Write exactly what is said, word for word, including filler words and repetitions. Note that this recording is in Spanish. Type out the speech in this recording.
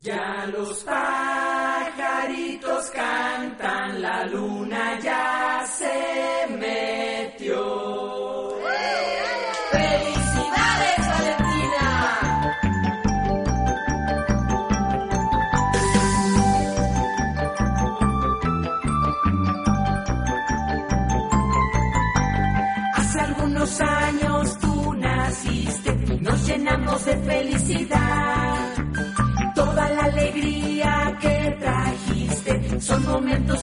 Ya los pajaritos cantan, la luna ya se metió. ¡Felicidades, Valentina! Hace algunos años tú naciste y nos llenamos de felicidad. Toda la alegría que trajiste son momentos